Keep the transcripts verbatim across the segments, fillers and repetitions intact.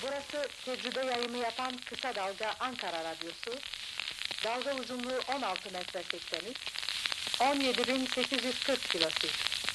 Burası tecrübe yayını yapan Kısa Dalga Ankara Radyosu. Dalga uzunluğu on altı metre seksen üç, on yedi bin sekiz yüz kırk kilosu.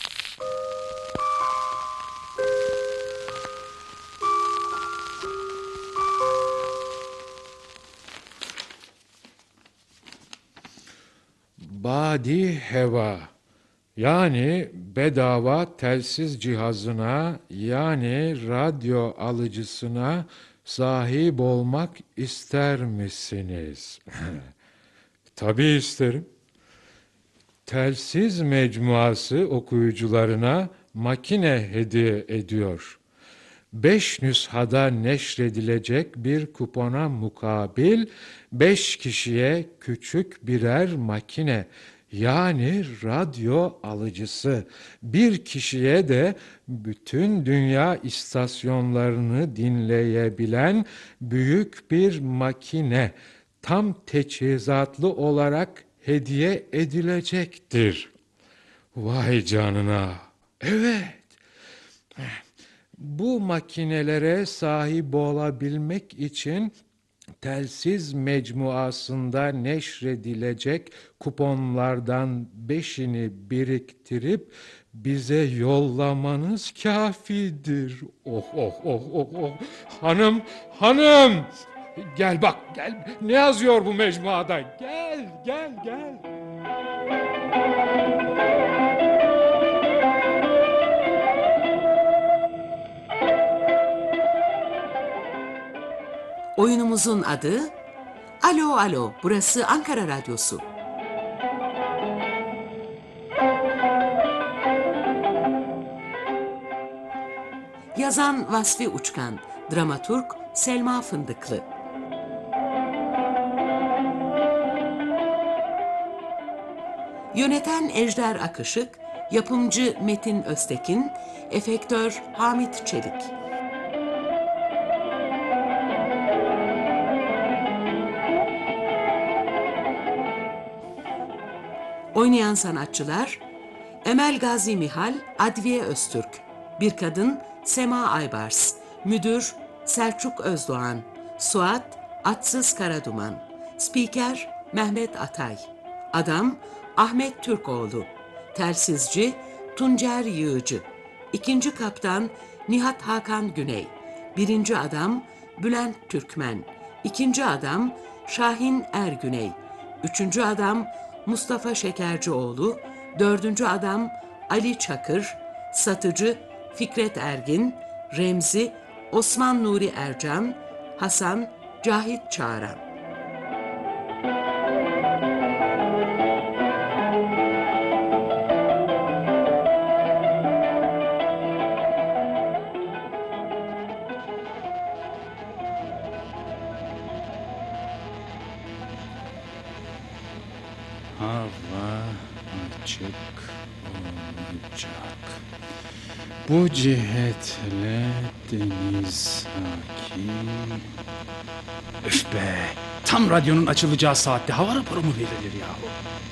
Badi heva, yani bedava telsiz cihazına, yani radyo alıcısına sahip olmak ister misiniz? Tabii isterim. Telsiz mecmuası okuyucularına makine hediye ediyor. Beş nüshada neşredilecek bir kupona mukabil beş kişiye küçük birer makine, yani radyo alıcısı, bir kişiye de bütün dünya istasyonlarını dinleyebilen büyük bir makine, tam teçhizatlı olarak hediye edilecektir. Vay canına! Evet! Bu makinelere sahip olabilmek için telsiz mecmuasında neşredilecek kuponlardan beşini biriktirip bize yollamanız kafidir. Oh oh oh oh oh. Hanım, hanım! Gel bak, gel. Ne yazıyor bu mecmuada? Gel, gel, gel. Oyunumuzun adı Alo Alo, burası Ankara Radyosu. Yazan Vasfi Uçkan, dramaturg Selma Fındıklı. Yöneten Ejder Akışık, yapımcı Metin Öztekin, efektör Hamit Çelik. Oynayan sanatçılar: Emel Gazi Mihal, Adviye Öztürk. Bir kadın Sema Aybars. Müdür Selçuk Özdoğan. Suat Atsız Karaduman. Spiker Mehmet Atay. Adam Ahmet Türkoğlu. Telsizci Tuncer Yığıcı. İkinci kaptan Nihat Hakan Güney. Birinci adam Bülent Türkmen. İkinci adam Şahin Ergüney. Üçüncü adam Mustafa Şekercioğlu, dördüncü adam Ali Çakır, satıcı Fikret Ergin, Remzi Osman Nuri Ercan, Hasan Cahit Çağran. Hava açık olacak. Bu cihetle deniz sakin. Üf be! Tam radyonun açılacağı saatte hava raporu mu verilir yahu?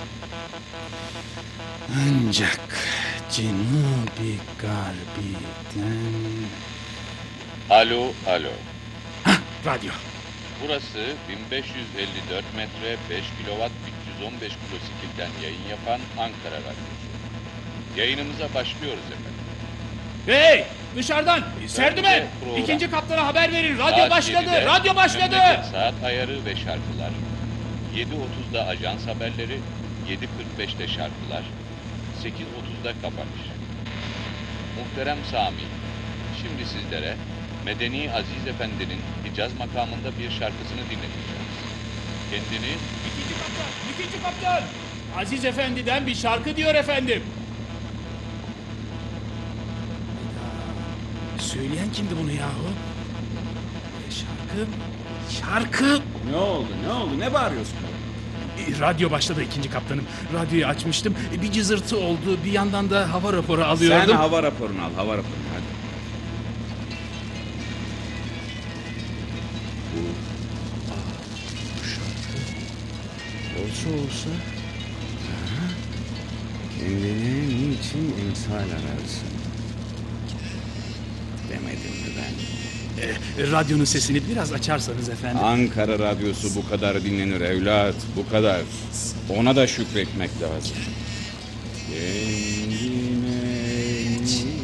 Ancak Cenubi Garbi'den... Alo, alo. Hah, radyo. Burası bin beş yüz elli dört metre beş kilowatt üç yüz on beş kilosikilden yayın yapan Ankara Radyosu. Yayınımıza başlıyoruz efendim. Hey! Dışarıdan! Serdümen! program. İkinci kaptana haber verin. Radyo Saat başladı! yedide Radyo başladı! memleket saat ayarı ve şarkılar. yedi otuzda ajans haberleri, yedi kırk beşte şarkılar, sekiz otuzda kapanış. Muhterem Sami, şimdi sizlere Medeni Aziz Efendi'nin Hicaz makamında bir şarkısını dinleteceğiz. Kendini... İkinci kaptan! İkinci kaptan! Aziz Efendi'den bir şarkı diyor efendim. Söyleyen kimdi bunu yahu? E, şarkı... Şarkı... Ne oldu, ne oldu, ne bağırıyorsun? E, radyo başladı ikinci kaptanım. Radyoyu açmıştım. E, bir cızırtı oldu. Bir yandan da hava raporu alıyordum. Sen hava raporunu al, hava raporunu hadi. Bu, aa, bu şarkı olsa olsa ha, kendine niçin emsal ararsın? Demedim mi ben? E, radyonun sesini biraz açarsanız efendim. Ankara Radyosu bu kadar dinlenir evlat, bu kadar. Ona da şükretmek lazım. Kendine niçin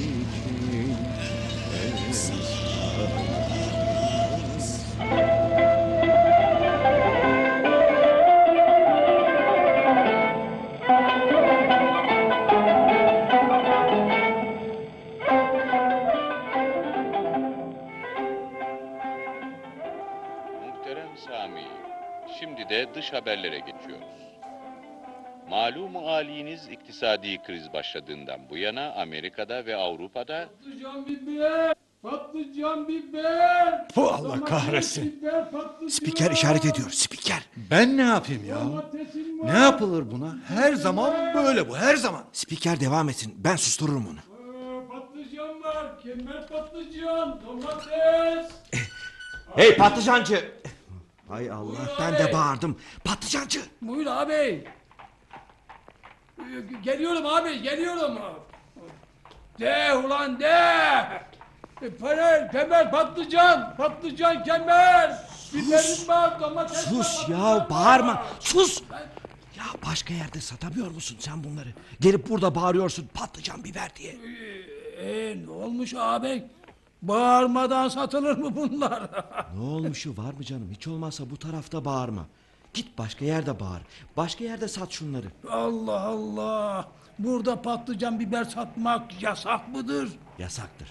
Muhterem Sami, şimdi de dış haberlere geçiyoruz. Malum haliniz iktisadi kriz başladığından bu yana Amerika'da ve Avrupa'da Patlıcan biber! Patlıcan biber! Bu Allah Domates, kahretsin. biber, patlıcan! Spiker işaret ediyor. Spiker. Ben ne yapayım ya? Domatesim var. Ne yapılır buna? Her zaman böyle bu. Her zaman. Spiker devam etsin. Ben sustururum onu. Ee, patlıcan var, kemer patlıcan, domates! Hey patlıcancı. Hay Allah, ben de bağırdım. Patlıcancı. Buyur abi. Ee, Geliyorum abi, geliyorum. De ulan de! E, Panel, kemer, patlıcan, patlıcan, kemer! Biberim var, domates var, Sus patlıcan ya, var. bağırma. Sus. Ya başka yerde satamıyor musun sen bunları? Gelip burada bağırıyorsun patlıcan biber diye. Ee, ne olmuş abi? Bağırmadan satılır mı bunlar? Ne olmuşu var mı canım? Hiç olmazsa bu tarafta bağırma. Git başka yerde bağır. Başka yerde sat şunları. Allah Allah! Burada patlıcan biber satmak yasak mıdır? Yasaktır.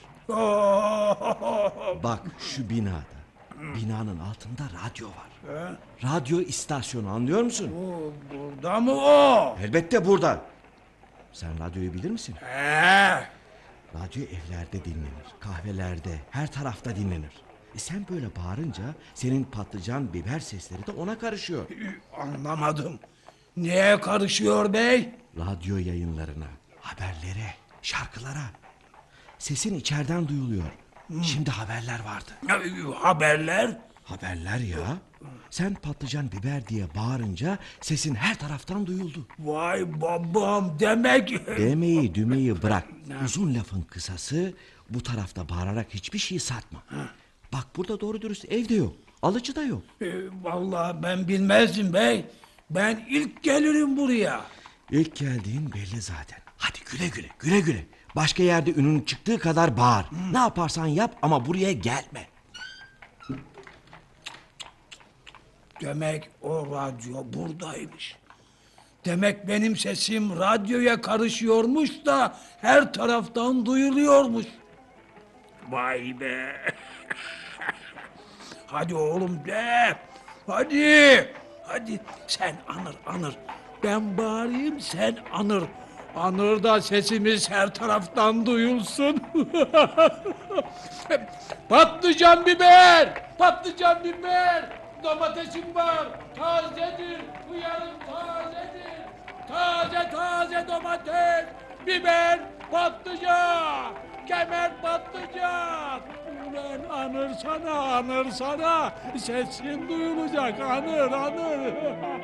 Oh! Bak şu binada. Binanın altında radyo var. Radyo istasyonu, anlıyor musun? O, burada mı o? Elbette burada. Sen radyoyu bilir misin? He. Radyo evlerde dinlenir, kahvelerde, her tarafta dinlenir. E sen böyle bağırınca senin patlıcan biber sesleri de ona karışıyor. Anlamadım. Neye karışıyor bey? Radyo yayınlarına, haberlere, şarkılara. Sesin içeriden duyuluyor. Şimdi haberler vardı. Ee, Haberler? Haberler ya. Sen patlıcan biber diye bağırınca sesin her taraftan duyuldu. Vay babam demek. Demeyi dümeyi bırak. Uzun lafın kısası, bu tarafta bağırarak hiçbir şey satma. Bak burada doğru dürüst evde yok. Alıcı da yok. Ee, Vallahi ben bilmezdim bey. Ben ilk gelirim buraya. İlk geldiğin belli zaten. Hadi güle güle güle güle. Başka yerde ünün çıktığı kadar bağır. Ne yaparsan yap ama buraya gelme. Demek o radyo buradaymış. Demek benim sesim radyoya karışıyormuş da her taraftan duyuluyormuş. Vay be. Hadi oğlum de. Hadi. Hadi sen anır anır. Ben bağırayım sen anır. Anır da sesimiz her taraftan duyulsun. Patlıcan biber. Patlıcan biber. Domatesim var. Tazedir. Bu yarım tazedir. Taze taze domates. Biber. Patlıcan. Kemer patlıcan. Ulan anırsana anırsana. Sesin duyulacak anır anır.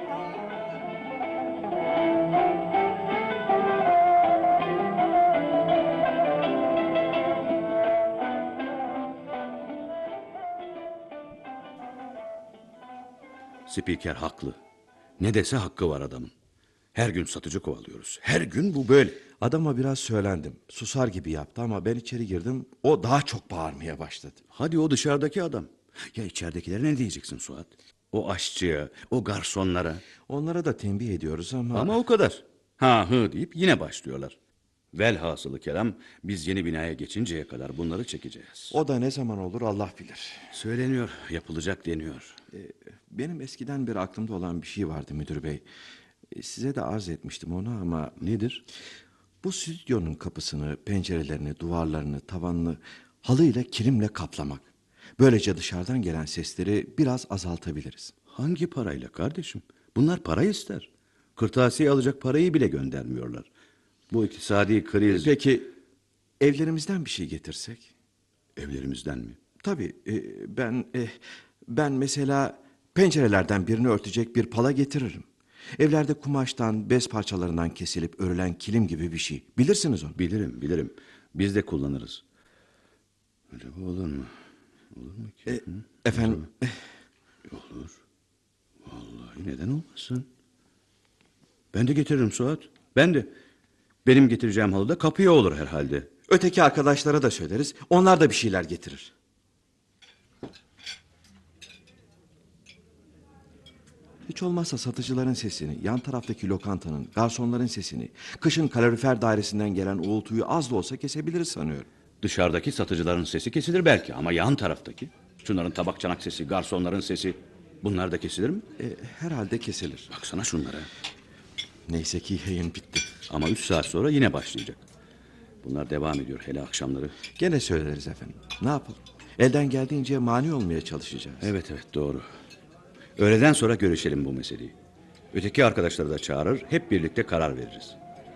Spiker haklı. Ne dese hakkı var adamın. Her gün satıcı kovalıyoruz. Her gün bu böyle. Adama biraz söylendim. Susar gibi yaptı ama ben içeri girdim. O daha çok bağırmaya başladı. Hadi o dışarıdaki adam. Ya içeridekilere ne diyeceksin Suat? O aşçıya, o garsonlara. Onlara da tembih ediyoruz ama... Ama o kadar. Ha hı deyip yine başlıyorlar. Velhasılı kelam biz yeni binaya geçinceye kadar bunları çekeceğiz. O da ne zaman olur Allah bilir. Söyleniyor, yapılacak deniyor. Ee, benim eskiden beri aklımda olan bir şey vardı müdür bey. Ee, size de arz etmiştim onu ama... Nedir? Bu stüdyonun kapısını, pencerelerini, duvarlarını, tavanını halıyla, kilimle kaplamak. Böylece dışarıdan gelen sesleri biraz azaltabiliriz. Hangi parayla kardeşim? Bunlar para ister. Kırtasiye alacak parayı bile göndermiyorlar. Bu iktisadi kriz... Peki evlerimizden bir şey getirsek? Evlerimizden mi? Tabii e, ben e, ben mesela pencerelerden birini örtecek bir pala getiririm. Evlerde kumaştan, bez parçalarından kesilip örülen kilim gibi bir şey. Bilirsiniz onu. Bilirim, bilirim. Biz de kullanırız. Acaba olur mu? Olur mu ki? E, Hı? efendim, Olur. Vallahi neden olmasın? Ben de getiririm Suat. Ben de. Benim getireceğim halı da kapıya olur herhalde. öteki arkadaşlara da söyleriz. Onlar da bir şeyler getirir. Hiç olmazsa satıcıların sesini, yan taraftaki lokantanın, garsonların sesini, kışın kalorifer dairesinden gelen uğultuyu az da olsa kesebiliriz sanıyorum. Dışarıdaki satıcıların sesi kesilir belki ama yan taraftaki. Şunların tabak çanak sesi, garsonların sesi, bunlar da kesilir mi? E, herhalde kesilir. Baksana şunlara. Neyse ki yayın bitti. Ama üç saat sonra yine başlayacak. Bunlar devam ediyor hele akşamları. Gene söyleriz efendim. Ne yapalım? Elden geldiğince mani olmaya çalışacağız. Evet evet doğru. Öğleden sonra görüşelim bu meseleyi. Öteki arkadaşları da çağırır, hep birlikte karar veririz.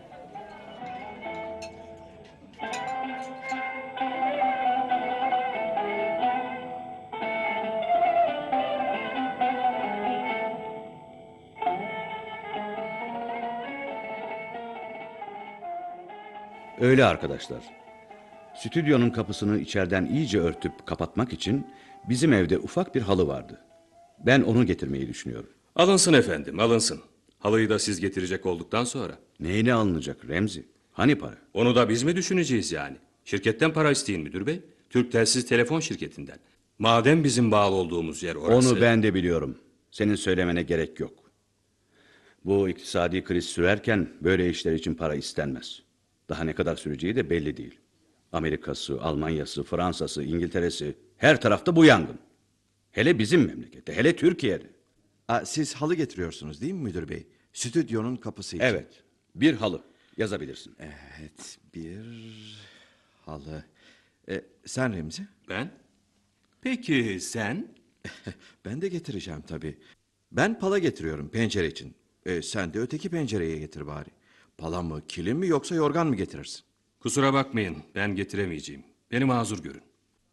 Öyle arkadaşlar. Stüdyonun kapısını içeriden iyice örtüp kapatmak için bizim evde ufak bir halı vardı. Ben onu getirmeyi düşünüyorum. Alınsın efendim, alınsın. Halıyı da siz getirecek olduktan sonra. Neyine alınacak Remzi? Hani para? Onu da biz mi düşüneceğiz yani? Şirketten para isteyin müdür bey. Türk Telsiz Telefon Şirketi'nden. Madem bizim bağlı olduğumuz yer orası. Onu ben de biliyorum. Senin söylemene gerek yok. Bu iktisadi kriz sürerken böyle işler için para istenmez. Daha ne kadar süreceği de belli değil. Amerika'sı, Almanya'sı, Fransa'sı, İngiltere'si her tarafta bu yangın. Hele bizim memlekette, hele Türkiye'de. Aa, siz halı getiriyorsunuz değil mi müdür bey? Stüdyonun kapısı için. Evet, bir halı yazabilirsin. Evet, bir halı. E, sen Remzi? Ben? Peki sen? Ben de getireceğim tabii. Ben pala getiriyorum pencere için. E, sen de öteki pencereye getir bari. Pala mı, kilim mi yoksa yorgan mı getirirsin? Kusura bakmayın, ben getiremeyeceğim. Beni mazur görün.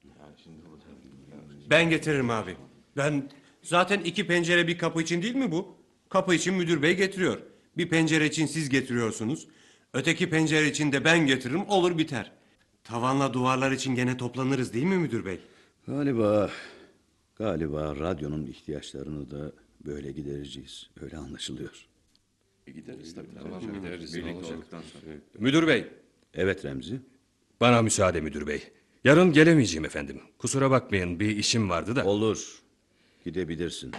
Ben getiririm abi. Ben zaten iki pencere bir kapı için değil mi bu? Kapı için müdür bey getiriyor. Bir pencere için siz getiriyorsunuz. Öteki pencere için de ben getiririm, olur biter. Tavanla duvarlar için gene toplanırız değil mi müdür bey? Galiba, galiba radyonun ihtiyaçlarını da böyle gidereceğiz. Öyle anlaşılıyor. Gideriz tabii. Tamam, gideriz. Müdür bey. Evet Remzi. Bana müsaade müdür bey. Yarın gelemeyeceğim efendim. Kusura bakmayın, bir işim vardı da. Olur. Gidebilirsin.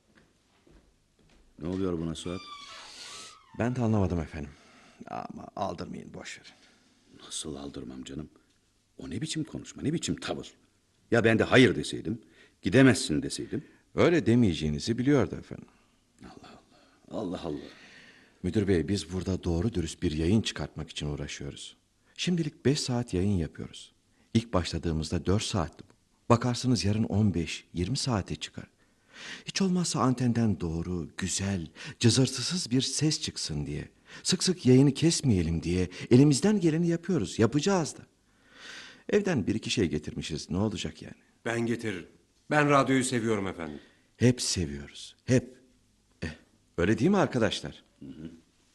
Ne oluyor buna Suat? Ben de anlamadım efendim. Ama aldırmayın, boş verin. Nasıl aldırmam canım? O ne biçim konuşma, ne biçim tavır? Ya ben de hayır deseydim, gidemezsin deseydim. Öyle demeyeceğinizi biliyordu efendim. Allah Allah, Allah Allah. Müdür bey, biz burada doğru dürüst bir yayın çıkartmak için uğraşıyoruz. Şimdilik beş saat yayın yapıyoruz. İlk başladığımızda dört saatti bu. Bakarsınız yarın on beş yirmi saate çıkar. Hiç olmazsa antenden doğru, güzel, cızırtısız bir ses çıksın diye. Sık sık yayını kesmeyelim diye elimizden geleni yapıyoruz. Yapacağız da. Evden bir iki şey getirmişiz. Ne olacak yani? Ben getiririm. Ben radyoyu seviyorum efendim. Hep seviyoruz. Hep. Eh, öyle değil mi arkadaşlar? Hı hı.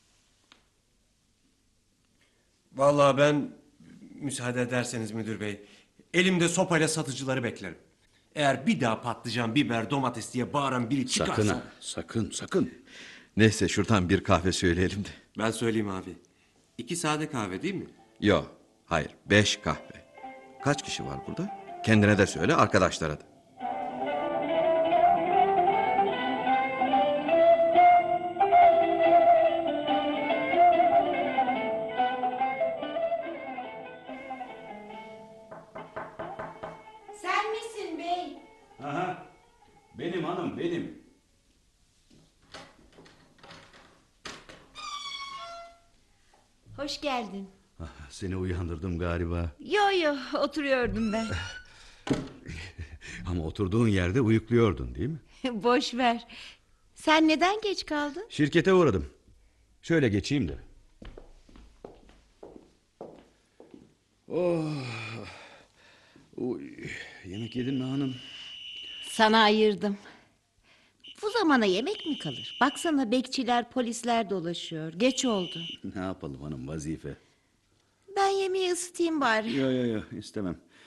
Vallahi ben müsaade ederseniz müdür bey, elimde sopayla satıcıları beklerim. Eğer bir daha patlıcan, biber, domates diye bağıran biri çıkarsa... Sakın ha, sakın, sakın. Neyse şuradan bir kahve söyleyelim de. Ben söyleyeyim abi. İki sade kahve değil mi? Yok, hayır, beş kahve. Kaç kişi var burada? Kendine de söyle, arkadaşlara da. Sen misin bey? Aha, benim hanım, benim. Hoş geldin. Ah, seni uyandırdım galiba. Yo yo, oturuyordum ben. Ama oturduğun yerde uyukluyordun değil mi? Boş ver. Sen neden geç kaldın? Şirkete uğradım. Şöyle geçeyim de. Oh. Uy. Yemek yedin mi hanım? Sana ayırdım. Bu zamana yemek mi kalır? Baksana bekçiler, polisler dolaşıyor. Geç oldu. Ne yapalım hanım, vazife. Ben yemeği ısıtayım bari. Yok yok yok istemem.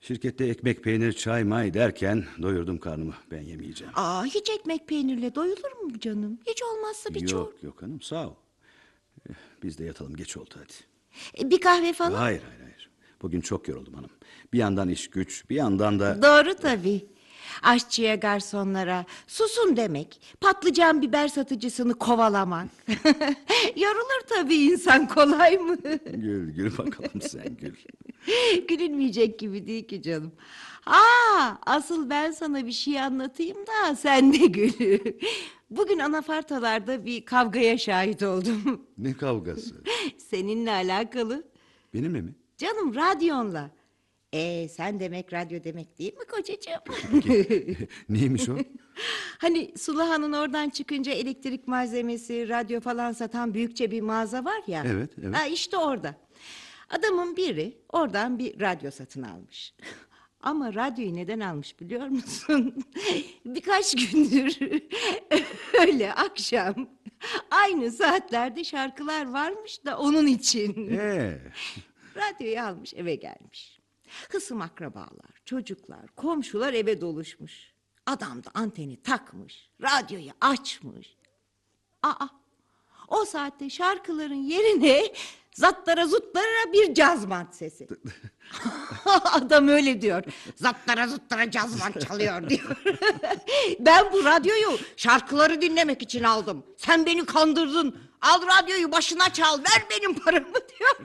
Şirkette ekmek, peynir, çay, may derken doyurdum karnımı. Ben yemeyeceğim. Aa, hiç ekmek peynirle doyulur mu canım? Hiç olmazsa bir Yok çorba. yok hanım, sağ ol. Eh, Biz de yatalım, geç oldu hadi. E, Bir kahve falan? Hayır hayır hayır. Bugün çok yoruldum hanım. Bir yandan iş güç, bir yandan da... Doğru tabii. Aşçıya, garsonlara susun demek, patlıcan biber satıcısını kovalamak. Yorulur tabii insan, kolay mı? Gül gül bakalım sen gül. Gülünmeyecek gibi değil ki canım. Aa, asıl ben sana bir şey anlatayım da sen de gül. Bugün anafartalarda bir kavgaya şahit oldum. Ne kavgası? Seninle alakalı. Benimle mi? Canım, radyonla. Ee, sen demek radyo demek değil mi kocacığım? Neymiş o? Hani Sulaha'nın oradan çıkınca elektrik malzemesi, radyo falan satan büyükçe bir mağaza var ya. Evet, evet. Ha, işte orada. Adamın biri oradan bir radyo satın almış. Ama radyoyu neden almış biliyor musun? Birkaç gündür öyle akşam aynı saatlerde şarkılar varmış da onun için. Ee? Radyoyu almış, eve gelmiş. Hısım akrabalar, çocuklar, komşular eve doluşmuş. Adam da anteni takmış, radyoyu açmış. Aa, o saatte şarkıların yerine zattara zutlara bir caz band sesi. Adam öyle diyor. Zattara zutlara caz band çalıyor diyor. Ben bu radyoyu şarkıları dinlemek için aldım. Sen beni kandırdın. Al radyoyu başına çal, ver benim paramı diyor.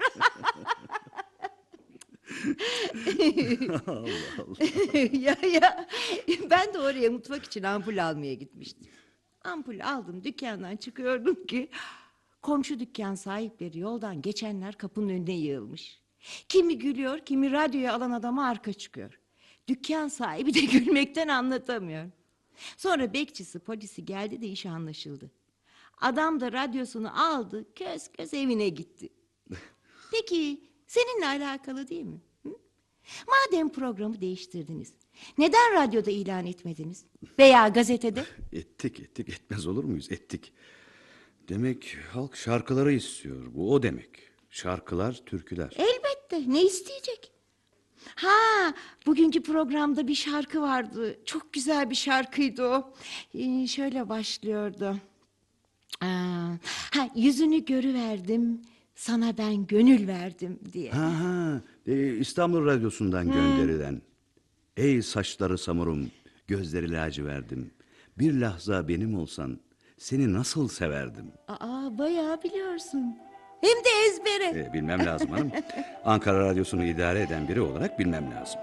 Allah Allah. ya ya ben de oraya mutfak için ampul almaya gitmiştim. Ampul aldım, dükkandan çıkıyordum ki komşu dükkan sahipleri yoldan geçenler kapının önüne yığılmış. Kimi gülüyor, kimi radyoyu alan adama arka çıkıyor. Dükkan sahibi de gülmekten anlatamıyor. Sonra bekçisi, polisi geldi de iş anlaşıldı. Adam da radyosunu aldı, köz köz evine gitti. Peki seninle alakalı değil mi? Hı? Madem programı değiştirdiniz, neden radyoda ilan etmediniz? Veya gazetede? Ettik ettik, etmez olur muyuz? Ettik. Demek halk şarkıları istiyor. Bu o demek. Şarkılar, türküler. Elbette, ne isteyecek? Ha, bugünkü programda bir şarkı vardı. Çok güzel bir şarkıydı o. Ee, şöyle başlıyordu. Aa, ha, yüzünü görüverdim, sana ben gönül verdim diye. Ha ha, e, İstanbul Radyosu'ndan gönderilen. Ey saçları samurum, gözleri laciverdim. Bir lahza benim olsan seni nasıl severdim. Aa, bayağı biliyorsun. Hem de ezbere. E, bilmem lazım hanım. Ankara Radyosu'nu idare eden biri olarak bilmem lazım.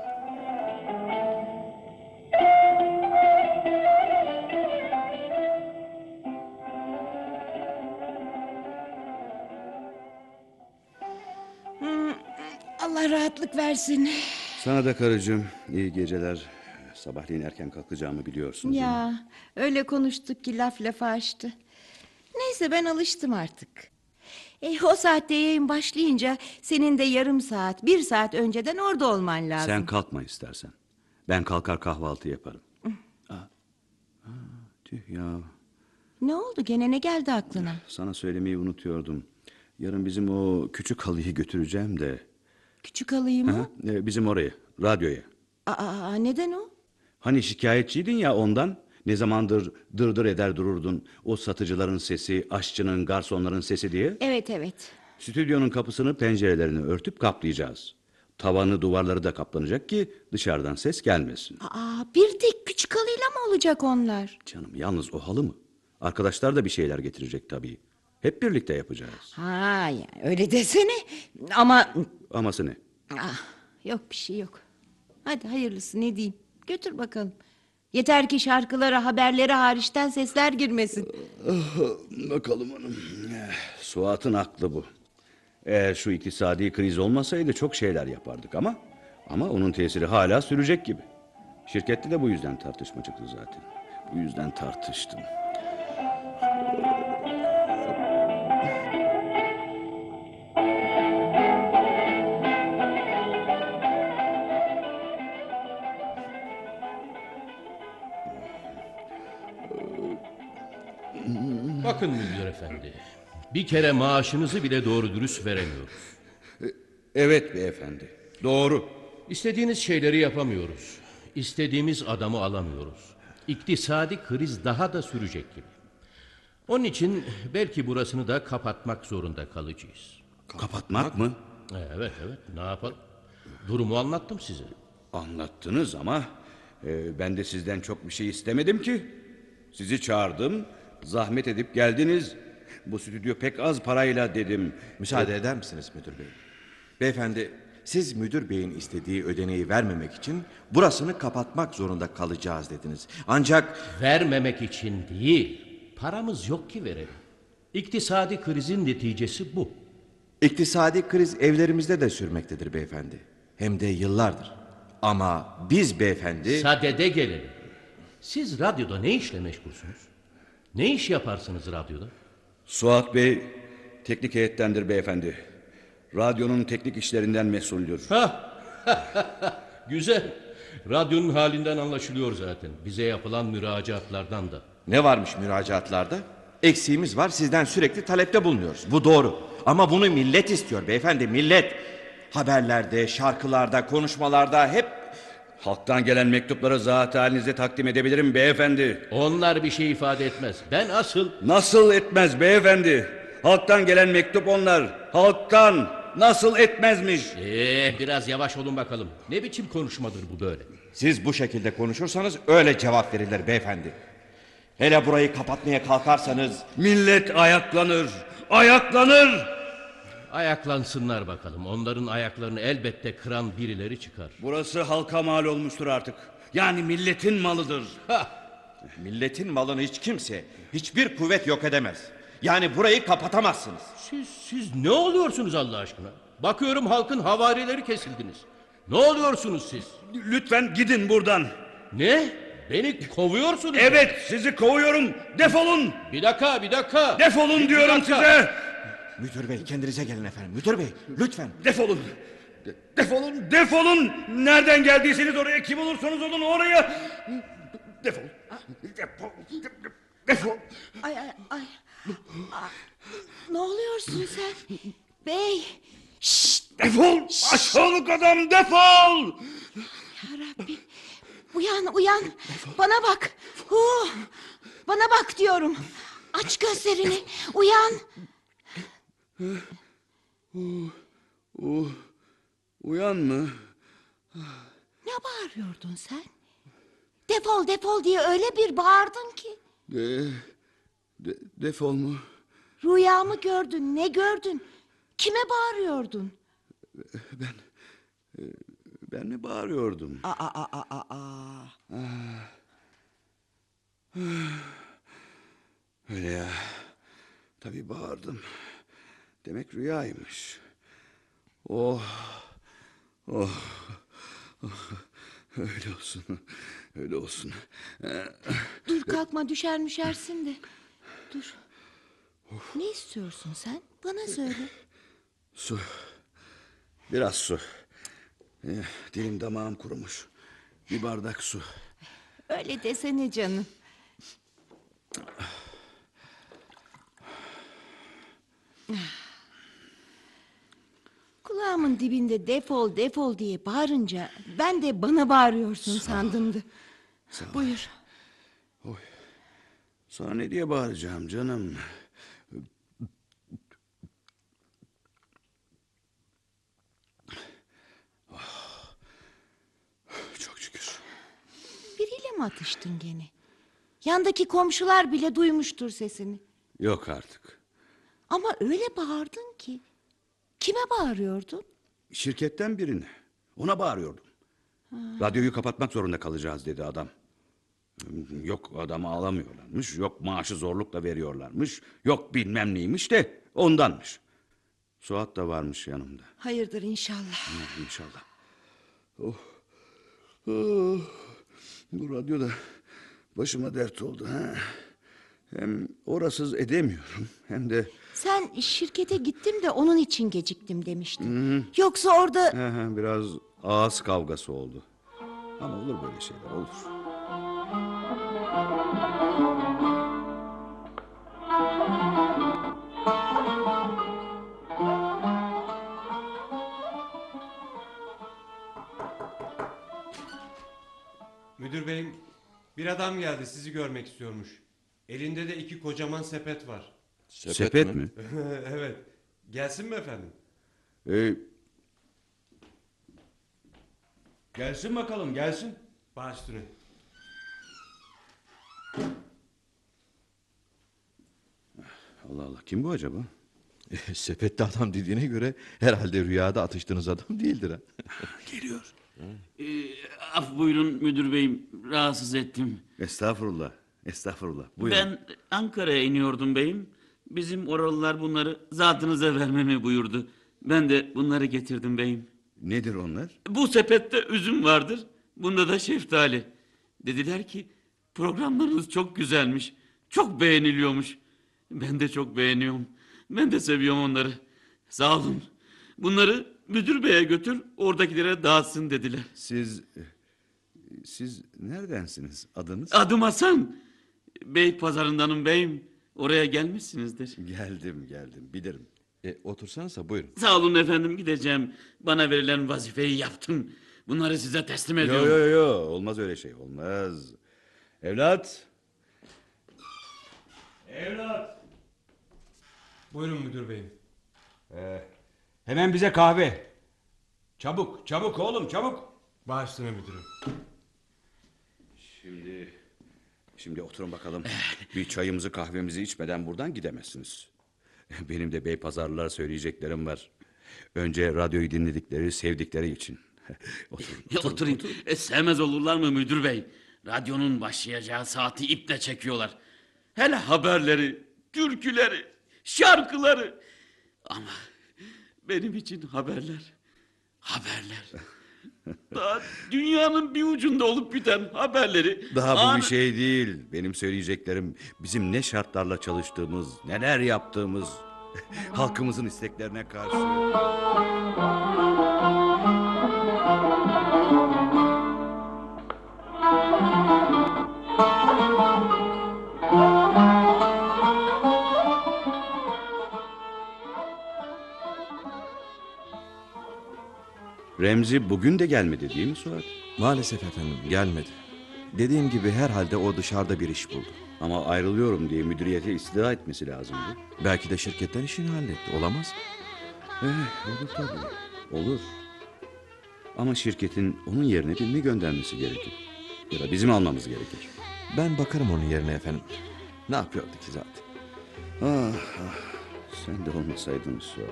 Allah rahatlık versin. Sana da karıcığım, iyi geceler. Sabahleyin erken kalkacağımı biliyorsun değil mi? Ya öyle konuştuk ki laf lafa açtı. Neyse, ben alıştım artık. E, o saatte yayın başlayınca senin de yarım saat, bir saat önceden orada olman lazım. Sen kalkma istersen. Ben kalkar kahvaltı yaparım. Aa, aa, tüh ya. Ne oldu, gene ne geldi aklına? Sana söylemeyi unutuyordum. Yarın bizim o küçük halıyı götüreceğim de. Küçük halıyı mı? Ha, e, bizim oraya, radyoya. Aa, neden o? Hani şikayetçiydin ya ondan. Ne zamandır dırdır eder dururdun. O satıcıların sesi, aşçının, garsonların sesi diye. Evet evet. Stüdyonun kapısını, pencerelerini örtüp kaplayacağız. Tavanı, duvarları da kaplanacak ki dışarıdan ses gelmesin. Aa, bir tek küçük halıyla mı olacak onlar? Canım, yalnız o halı mı? Arkadaşlar da bir şeyler getirecek tabii. Hep birlikte yapacağız. Ha, yani öyle desene. Ama... Aması ne? Ah, yok bir şey yok. Hadi hayırlısı, ne diyeyim. Götür bakalım. Yeter ki şarkılara, haberlere hariçten sesler girmesin. Bakalım hanım. Suat'ın aklı bu. Eğer şu iktisadi kriz olmasaydı çok şeyler yapardık ama... Ama onun tesiri hala sürecek gibi. Şirkette de bu yüzden tartışma çıktı zaten. Bu yüzden tartıştım. Bakın müdür efendi, bir kere maaşınızı bile doğru dürüst veremiyoruz. Evet beyefendi, doğru. İstediğiniz şeyleri yapamıyoruz. İstediğimiz adamı alamıyoruz. İktisadi kriz daha da sürecek gibi. Onun için belki burasını da kapatmak zorunda kalacağız. Kapatmak mı? Evet evet, ne yapalım? Durumu anlattım size. Anlattınız ama e, ben de sizden çok bir şey istemedim ki. Sizi çağırdım, zahmet edip geldiniz. Bu stüdyo pek az parayla dedim. Müsaade e... eder misiniz müdür bey? Beyefendi, siz müdür beyin istediği ödeneği vermemek için burasını kapatmak zorunda kalacağız dediniz. Ancak... Vermemek için değil, paramız yok ki verelim. İktisadi krizin neticesi bu. İktisadi kriz evlerimizde de sürmektedir beyefendi. Hem de yıllardır. Ama biz beyefendi... Sadede gelelim. Siz radyoda ne işle meşgulsünüz? Ne iş yaparsınız radyoda? Suat Bey teknik heyettendir beyefendi. Radyonun teknik işlerinden mesuldür. Güzel. Radyonun halinden anlaşılıyor zaten. Bize yapılan müracaatlardan da. Ne varmış müracaatlarda? Eksiğimiz var, sizden sürekli talepte bulunuyoruz. Bu doğru. Ama bunu millet istiyor beyefendi, millet. Haberlerde, şarkılarda, konuşmalarda hep... Halktan gelen mektupları zat halinize takdim edebilirim beyefendi. Onlar bir şey ifade etmez. Ben asıl... Nasıl etmez beyefendi? Halktan gelen mektup onlar. Halktan nasıl etmezmiş? Ee, biraz yavaş olun bakalım. Ne biçim konuşmadır bu böyle? Siz bu şekilde konuşursanız öyle cevap verilir beyefendi. Hele burayı kapatmaya kalkarsanız... Millet ayaklanır, ayaklanır. Ayaklansınlar bakalım. Onların ayaklarını elbette kıran birileri çıkar. Burası halka mal olmuştur artık. Yani milletin malıdır. Ha. Milletin malını hiç kimse, hiçbir kuvvet yok edemez. Yani burayı kapatamazsınız. Siz, siz ne oluyorsunuz Allah aşkına? Bakıyorum halkın havarileri kesildiniz. Ne oluyorsunuz siz? Lütfen gidin buradan. Ne? Beni kovuyorsunuz. Evet, ya. Sizi kovuyorum. Defolun. Bir dakika, bir dakika. Defolun bir, diyorum bir size. Müdür bey, kendinize gelin efendim. Müdür bey, lütfen. Defolun. De- defolun, defolun. Nereden geldiyseniz oraya, kim olursanız olun oraya. Defol. Defol. Defol. Ay ay ay. Aa, ne oluyorsun sen? Bey. Şşt. Defol. Aşağılık adam, defol. Yarabbi. Uyan uyan. Bana bak. Huh. Bana bak diyorum. Aç gözlerini. Uyan. Uh, uh, uyan mı? Ne bağırıyordun sen? Defol defol diye öyle bir bağırdın ki. De, de, defol mu? Rüya mı gördün? Ne gördün? Kime bağırıyordun? Ben ben mi bağırıyordum? Aa aa aa aa. Ah. Öyle ya. Tabii bağırdım. Demek rüyaymış. Oh. Oh. Oh. Öyle olsun. Öyle olsun. Dur kalkma, düşer müşersin de. Dur. Ne istiyorsun sen? Bana söyle. Su. Biraz su. Dilim damağım kurumuş. Bir bardak su. Öyle desene canım. Kulağımın dibinde defol defol diye bağırınca ben de bana bağırıyorsun sandımdı. Buyur. Oy. Sana ne diye bağıracağım canım? Oh. Çok şükür. Biriyle mi atıştın gene? Yandaki komşular bile duymuştur sesini. Yok artık. Ama öyle bağırdın ki. Kime bağırıyordun? Şirketten birine. Ona bağırıyordum. Ha. Radyoyu kapatmak zorunda kalacağız dedi adam. Yok adamı alamıyorlarmış. Yok maaşı zorlukla veriyorlarmış. Yok bilmem neymiş de ondanmış. Suat da varmış yanımda. Hayırdır inşallah. Hı, İnşallah. Oh. Oh. Bu radyo da başıma dert oldu. Ha. Hem orasız edemiyorum hem de... Sen şirkete gittim de onun için geciktim demiştin. Hı-hı. Yoksa orada... Hı-hı, biraz ağız kavgası oldu. Ama olur böyle şeyler, olur. Bir adam geldi, sizi görmek istiyormuş. Elinde de iki kocaman sepet var. Sepet, sepet mi? mi? Evet. Gelsin mi efendim? Ee, gelsin bakalım, gelsin. Baş üstüne. Allah Allah, kim bu acaba? Sepetli adam dediğine göre herhalde rüyada atıştığınız adam değildir ha. Geliyor. Ee, af buyurun müdür beyim, rahatsız ettim. Estağfurullah, estağfurullah. Buyurun. Ben Ankara'ya iniyordum beyim. Bizim oralılar bunları zatınıza vermemi buyurdu. Ben de bunları getirdim beyim. Nedir onlar? Bu sepette üzüm vardır, bunda da şeftali. Dediler ki programlarınız çok güzelmiş, çok beğeniliyormuş. Ben de çok beğeniyorum. Ben de seviyorum onları. Sağ olun. Bunları müdür beye götür, oradakilere dağıtsın dediler. Siz, siz neredensiniz? Adınız? Adım Hasan. Bey pazarındanım beyim. Oraya gelmişsinizdir. Geldim, geldim. Bilirim. E, otursanıza buyurun. Sağ olun efendim, gideceğim. Bana verilen vazifeyi yaptım. Bunları size teslim ediyorum. Yo yo yo, olmaz öyle şey, olmaz. Evlat. Evlat. Buyurun müdür beyim. Ee, hemen bize kahve. Çabuk, çabuk oğlum, çabuk. Baş üstüne müdürüm. Şimdi, şimdi oturun bakalım. Bir çayımızı kahvemizi içmeden buradan gidemezsiniz. Benim de Beypazarlılara söyleyeceklerim var. Önce radyoyu dinledikleri, sevdikleri için. Oturun, oturun, oturayım. Oturun. E, sevmez olurlar mı müdür bey? Radyonun başlayacağı saati iple çekiyorlar. Hele haberleri, türküleri, şarkıları. Ama benim için haberler, haberler. Daha dünyanın bir ucunda olup biten haberleri. Daha bu an... bir şey değil. Benim söyleyeceklerim bizim ne şartlarla çalıştığımız, neler yaptığımız, halkımızın isteklerine karşı. Remzi bugün de gelmedi değil mi Suat? Maalesef efendim gelmedi. Dediğim gibi herhalde o dışarıda bir iş buldu. Ama ayrılıyorum diye müdüriyete istila etmesi lazımdı. Belki de şirketten işini halletti. Olamaz. Eh, olur tabii. Olur. Ama şirketin onun yerine birini göndermesi gerekir. Ya da bizim almamız gerekir. Ben bakarım onun yerine efendim. Ne yapıyordu ki zaten? Ah, ah. Sen de olmasaydın Suat.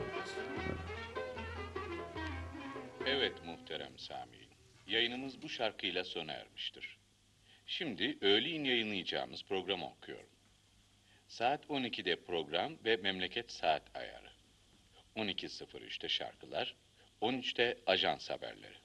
Evet muhterem Sami. Yayınımız bu şarkıyla sona ermiştir. Şimdi öğleyin yayınlayacağımız programı okuyorum. Saat on ikide program ve memleket saat ayarı. on iki sıfır üçte şarkılar, on üçte ajans haberleri.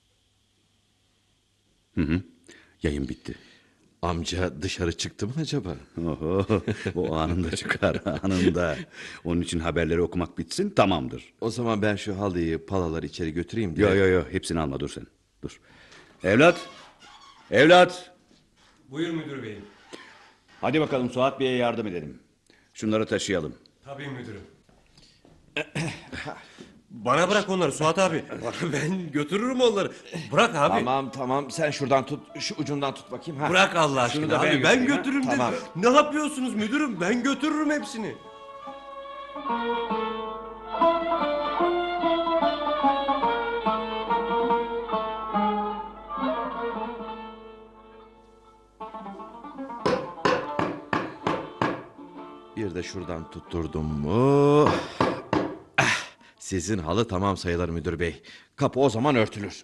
Hı hı. Yayın bitti. Amca dışarı çıktı mı acaba? Oho, o anında çıkar, anında. Onun için haberleri okumak bitsin, tamamdır. O zaman ben şu halıyı, palaları içeri götüreyim diye. Yo yo yo, hepsini alma, dur sen. Dur. Evlat, evlat. Buyur müdür beyim. Hadi bakalım Suat Bey'e yardım edelim. Şunları taşıyalım. Tabii müdürüm. Bana bırak onları Suat abi. Ben götürürüm onları. Bırak abi. Tamam tamam, sen şuradan tut, şu ucundan tut bakayım. Ha. Bırak Allah aşkına da abi. ben, Ben götüreyim, götürürüm ha? dedim. Tamam. Ne yapıyorsunuz müdürüm? Ben götürürüm hepsini. Bir de şuradan tutturdum mu? Ah, sizin halı tamam sayılır müdür bey. Kapı o zaman örtülür.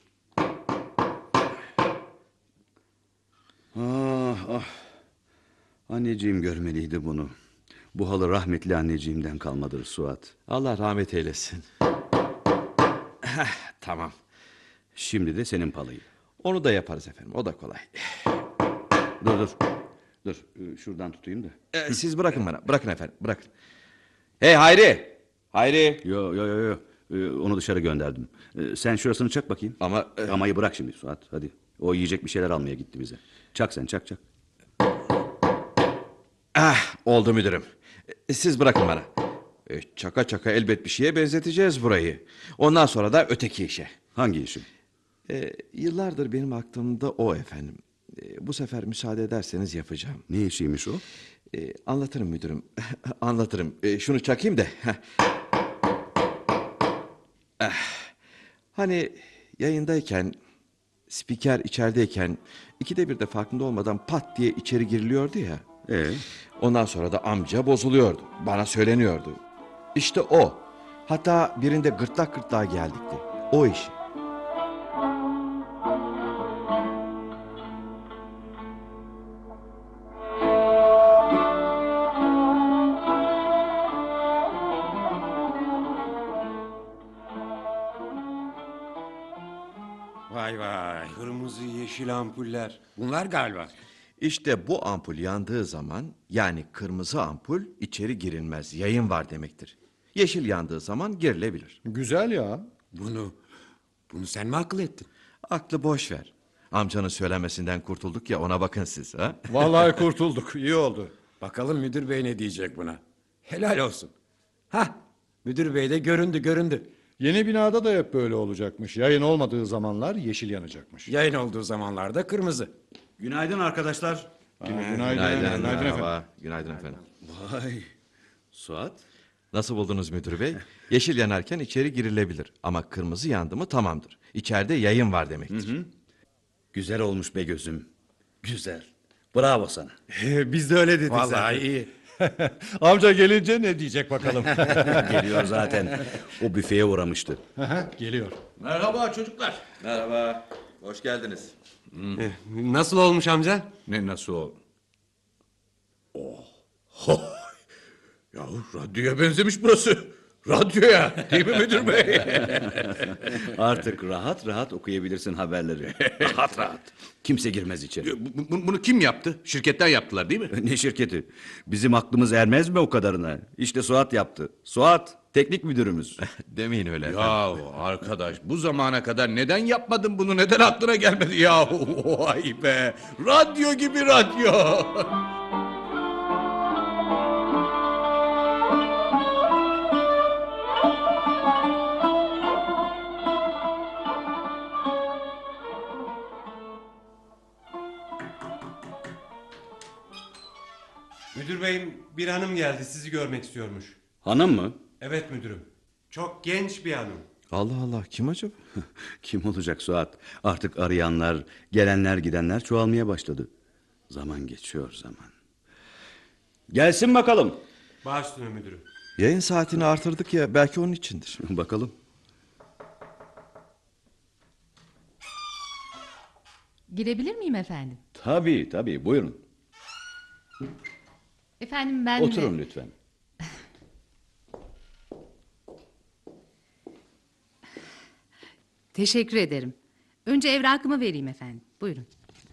Ah ah. Anneciğim görmeliydi bunu. Bu halı rahmetli anneciğimden kalmadır Suat. Allah rahmet eylesin. Heh, tamam. Şimdi de senin palayı. Onu da yaparız efendim, o da kolay. Dur dur. Dur şuradan tutayım da. Ee, siz bırakın bana, bırakın efendim, bırakın. Hey Hayri! Hayri! Yo yo yo yo. Ee, onu dışarı gönderdim. Ee, sen şurasını çak bakayım. Ama... E... Amayı bırak şimdi Suat, hadi. O yiyecek bir şeyler almaya gitti bize. Çak sen, çak çak. Ah, oldu müdürüm. Siz bırakın bana. E, çaka çaka elbet bir şeye benzeteceğiz burayı. Ondan sonra da öteki işe. Hangi işi? E, yıllardır benim aklımda o efendim. e, bu sefer müsaade ederseniz yapacağım. Ne işiymiş o? E, anlatırım müdürüm. Anlatırım. E, şunu çakayım da. Ah, hani yayındayken, spiker içerideyken ikide bir de farkında olmadan pat diye içeri giriliyordu ya. Ee? Ondan sonra da amca bozuluyordu. Bana söyleniyordu. İşte o. Hatta birinde gırtlak gırtlağa geldikti. O iş. Vay vay. Kırmızı yeşil ampuller. Bunlar galiba. İşte bu ampul yandığı zaman, yani kırmızı ampul, içeri girilmez, yayın var demektir. Yeşil yandığı zaman girilebilir. Güzel ya. Bunu, bunu sen mi akıl ettin? Aklı boş ver. Amcanın söylemesinden kurtulduk ya, ona bakın siz. Ha? Vallahi kurtulduk, iyi oldu. Bakalım müdür bey ne diyecek buna. Helal olsun. Hah, müdür bey de göründü göründü. Yeni binada da hep böyle olacakmış. Yayın olmadığı zamanlar yeşil yanacakmış. Yayın olduğu zamanlarda kırmızı. Günaydın arkadaşlar. Aa, günaydın. Günaydın, Günaydın, merhaba. efendim. Günaydın efendim. Vay. Suat. Nasıl buldunuz müdür bey? Yeşil yanarken içeri girilebilir. Ama kırmızı yandı mı tamamdır. İçeride yayın var demektir. Hı hı. Güzel olmuş be gözüm. Güzel. Bravo sana. Biz de öyle dedik Vallahi zaten. iyi. Amca gelince ne diyecek bakalım. Geliyor zaten. O büfeye uğramıştı. Geliyor. Merhaba çocuklar. Merhaba. Hoş geldiniz. Eh, Nasıl olmuş amca? Ne nasıl o? Oh. Ya radyoya benzemiş burası. Radyoya değil mi müdür bey? Artık rahat rahat okuyabilirsin haberleri. Rahat rahat. Kimse girmez içeri. Bu- bu- Bunu kim yaptı? Şirketten yaptılar değil mi? Ne şirketi? Bizim aklımız ermez mi o kadarına? İşte Suat yaptı. Suat, teknik müdürümüz. Demeyin öyle efendim. Ya arkadaş bu zamana kadar neden yapmadın bunu? Neden aklına gelmedi ya? Vay be. Radyo gibi radyo. Müdür beyim, bir hanım geldi, sizi görmek istiyormuş. Hanım mı? Evet müdürüm. Çok genç bir hanım. Allah Allah, kim acaba? Kim olacak Suat? Artık arayanlar, gelenler gidenler çoğalmaya başladı. Zaman geçiyor zaman. Gelsin bakalım. Baş üstüne müdürüm. Yayın saatini artırdık ya, belki onun içindir. Bakalım. Girebilir miyim efendim? Tabii tabii, buyurun. Efendim ben... Oturun lütfen. Teşekkür ederim. Önce evrakımı vereyim efendim. Buyurun.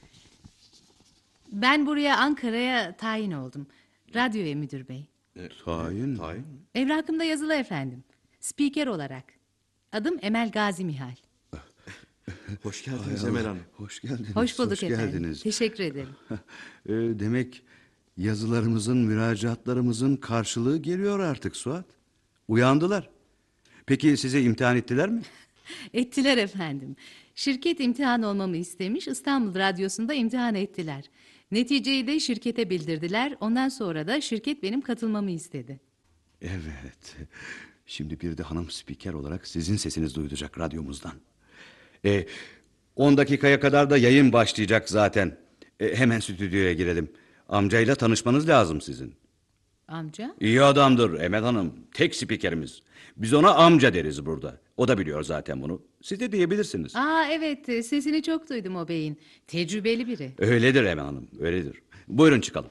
Ben buraya Ankara'ya tayin oldum. Radyoya müdür bey. Tayin. Tayin. Evrakımda yazılı efendim. Spiker olarak. Adım Emel Gazi Mihal. Hoş geldiniz Hay Emel Allah, Hanım. Hoş geldiniz. Hoş bulduk hoş efendim. Geldiniz. Teşekkür ederim. Ee, demek yazılarımızın, müracaatlarımızın karşılığı geliyor artık Suat. Uyandılar. Peki size imtihan ettiler mi? Ettiler efendim. Şirket imtihan olmamı istemiş. İstanbul Radyosu'nda imtihan ettiler. Neticeyi de şirkete bildirdiler. Ondan sonra da şirket benim katılmamı istedi. Evet. Şimdi bir de hanım spiker olarak sizin sesiniz duyulacak radyomuzdan. Ee, on dakikaya kadar da yayın başlayacak zaten. Ee, hemen stüdyoya girelim. Amcayla tanışmanız lazım sizin. Amca? İyi adamdır Emel Hanım. Tek spikerimiz. Biz ona amca deriz burada. O da biliyor zaten bunu. Siz de diyebilirsiniz. Aa evet, sesini çok duydum o beyin. Tecrübeli biri. Öyledir Emel Hanım, öyledir. Buyurun çıkalım.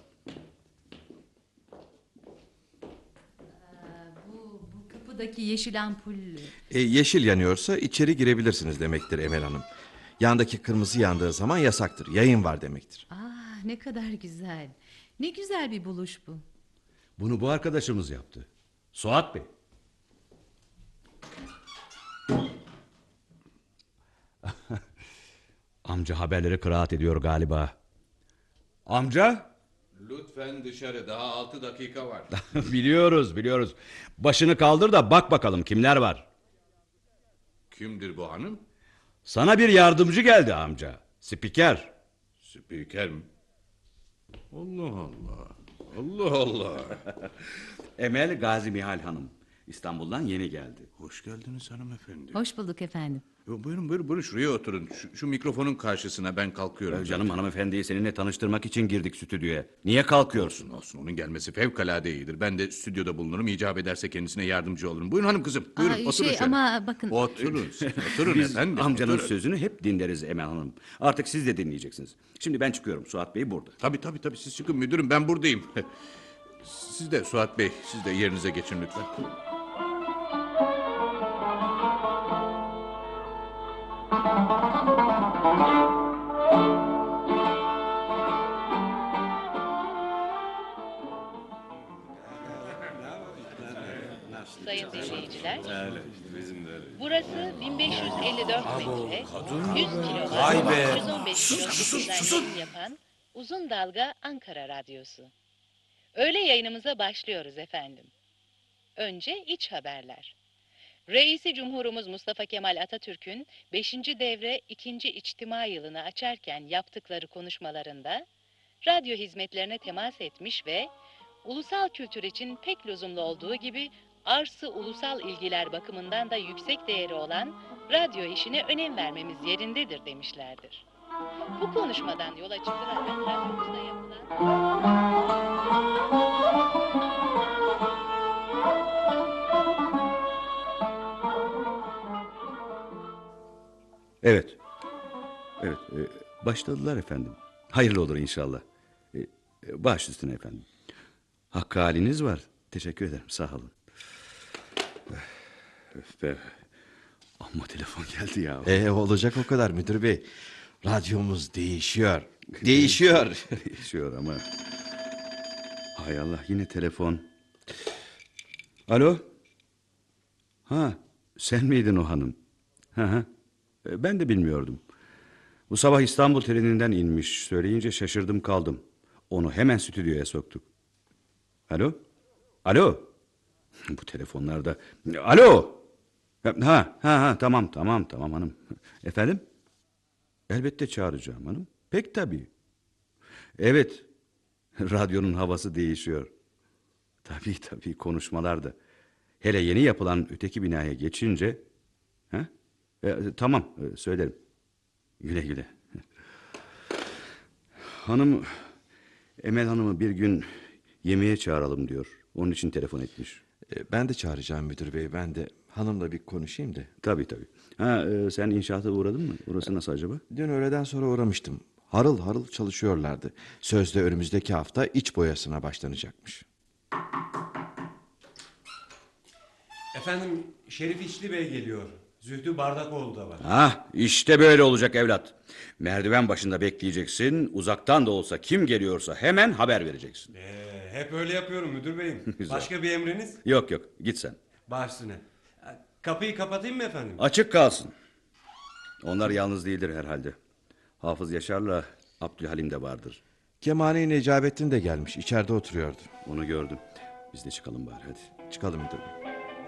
Bu, bu kapıdaki yeşil ampul... E, yeşil yanıyorsa içeri girebilirsiniz demektir Emel Hanım. Yandaki kırmızı yandığı zaman yasaktır. Yayın var demektir. Aa, ne kadar güzel. Ne güzel bir buluş bu. Bunu bu arkadaşımız yaptı. Suat Bey. Amca haberleri kıraat ediyor galiba. Amca? Lütfen dışarı, daha altı dakika var. Biliyoruz, biliyoruz. Başını kaldır da bak bakalım kimler var. Kimdir bu hanım? Sana bir yardımcı geldi amca. Spiker. Spiker mi? Allah Allah. Allah Allah. Emel Gazi Mihal Hanım. İstanbul'dan yeni geldi. Hoş geldiniz hanımefendi. Hoş bulduk efendim. Buyurun buyurun buyurun şuraya oturun. Şu, şu mikrofonun karşısına ben kalkıyorum. Ee, canım hanımefendiyi seninle tanıştırmak için girdik stüdyoya. Niye kalkıyorsun? Olsun olsun, onun gelmesi fevkalade iyidir. Ben de stüdyoda bulunurum. İcap ederse kendisine yardımcı olurum. Buyurun hanım kızım. Buyurun Aa, oturun şey, şöyle. ama bakın. Oturun. Oturun Biz efendim. amcanın oturun. sözünü hep dinleriz Emel Hanım. Artık siz de dinleyeceksiniz. Şimdi ben çıkıyorum. Suat Bey burada. Tabii tabii tabii siz çıkın müdürüm, ben buradayım. Siz de Suat Bey, siz de yerinize geçin lütfen. Sayın dinleyiciler, burası bin beş yüz elli dört metre, yüz kilowatt, Vay be. yüz on beş Susun, kilobit'ten susun. yayın yapan Uzun Dalga Ankara Radyosu. Öğle yayınımıza başlıyoruz efendim. Önce iç haberler. Reisi Cumhurumuz Mustafa Kemal Atatürk'ün beşinci devre ikinci içtima yılını açarken yaptıkları konuşmalarında radyo hizmetlerine temas etmiş ve ulusal kültür için pek lüzumlu olduğu gibi arz-ı ulusal ilgiler bakımından da yüksek değeri olan radyo işine önem vermemiz yerindedir demişlerdir. Bu konuşmadan yola çıkılarak radyomuzda yapılan... Evet. Evet. e, başladılar efendim. Hayırlı olur inşallah. E, e, baş üstüne efendim. Hakkı haliniz var. Teşekkür ederim. Sağ olun. Öf be. Amma telefon geldi ya. Ee, olacak o kadar müdür bey. Radyomuz değişiyor. Değişiyor. Değişiyor ama. Hay Allah, yine telefon. Alo. Ha, sen miydin o hanım? Hı hı. E, Ben de bilmiyordum. Bu sabah İstanbul treninden inmiş. Söyleyince şaşırdım kaldım. Onu hemen stüdyoya soktuk. Alo? Alo? Bu telefonlarda... Alo? Ha, ha, ha, tamam, tamam, tamam hanım. Efendim? Elbette çağıracağım hanım. Pek tabii. Evet, radyonun havası değişiyor. Tabii tabii, konuşmalarda. Hele yeni yapılan öteki binaya geçince... Ha? E, tamam, e, söylerim. Güle güle. Hanım, Emel Hanım'ı bir gün yemeğe çağıralım diyor. Onun için telefon etmiş. E, ben de çağıracağım müdür bey. Ben de hanımla bir konuşayım da. Tabii tabii. Ha, e, sen inşaata uğradın mı? Orası nasıl acaba? Dün öğleden sonra uğramıştım. Harıl harıl çalışıyorlardı. Sözde önümüzdeki hafta iç boyasına başlanacakmış. Efendim, Şerif İçli Bey geliyor. Zühtü Bardakoğlu da var. Ah, işte böyle olacak evlat. Merdiven başında bekleyeceksin. Uzaktan da olsa kim geliyorsa hemen haber vereceksin. Ee, hep öyle yapıyorum müdür beyim. Güzel. Başka bir emriniz? Yok yok, git sen. Baş üstüne. Kapıyı kapatayım mı efendim? Açık kalsın. Onlar yalnız değildir herhalde. Hafız Yaşar'la Abdülhalim de vardır. Kemani Necabettin de gelmiş. İçeride oturuyordu. Onu gördüm. Biz de çıkalım bari, hadi. Çıkalım müdür bey.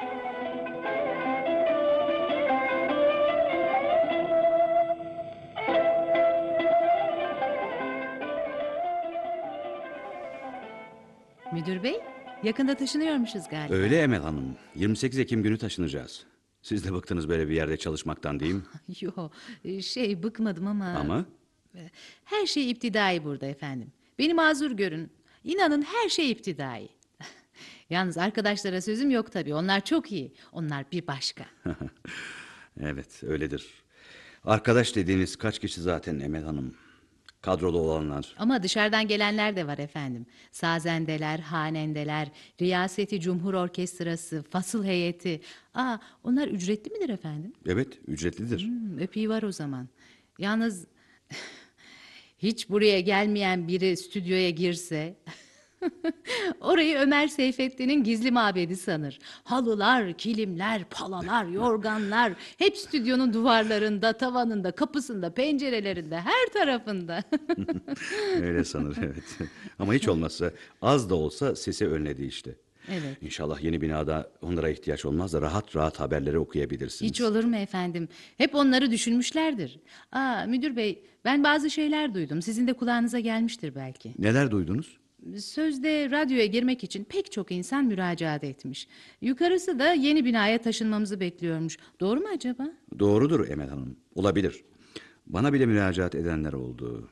Müdür bey, yakında taşınıyormuşuz galiba. Öyle Emel Hanım. yirmi sekiz Ekim günü taşınacağız. Siz de bıktınız böyle bir yerde çalışmaktan, değil mi? Yo, şey bıkmadım ama... Ama? Her şey iptidai burada efendim. Beni mazur görün. İnanın her şey iptidai. Yalnız arkadaşlara sözüm yok tabii. Onlar çok iyi. Onlar bir başka. Evet, öyledir. Arkadaş dediğiniz kaç kişi zaten Emel Hanım? Kadrolu olanlar. Ama dışarıdan gelenler de var efendim. Sazendeler, hanendeler, Riyaseti Cumhur Orkestrası, fasıl heyeti. Aa, onlar ücretli midir efendim? Evet, ücretlidir. Hmm, öpeği var o zaman. Yalnız hiç buraya gelmeyen biri stüdyoya girse... Orayı Ömer Seyfettin'in gizli mabedi sanır. Halılar, kilimler, palalar, yorganlar... Hep stüdyonun duvarlarında, tavanında, kapısında, pencerelerinde, her tarafında. Öyle sanır, evet. Ama hiç olmazsa az da olsa sesi önledi işte. Evet. İnşallah yeni binada onlara ihtiyaç olmaz da rahat rahat haberleri okuyabilirsiniz. Hiç olur mu efendim? Hep onları düşünmüşlerdir. Aa, müdür bey, ben bazı şeyler duydum. Sizin de kulağınıza gelmiştir belki. Neler duydunuz? Sözde radyoya girmek için pek çok insan müracaat etmiş. Yukarısı da yeni binaya taşınmamızı bekliyormuş. Doğru mu acaba? Doğrudur Emel Hanım. Olabilir. Bana bile müracaat edenler oldu.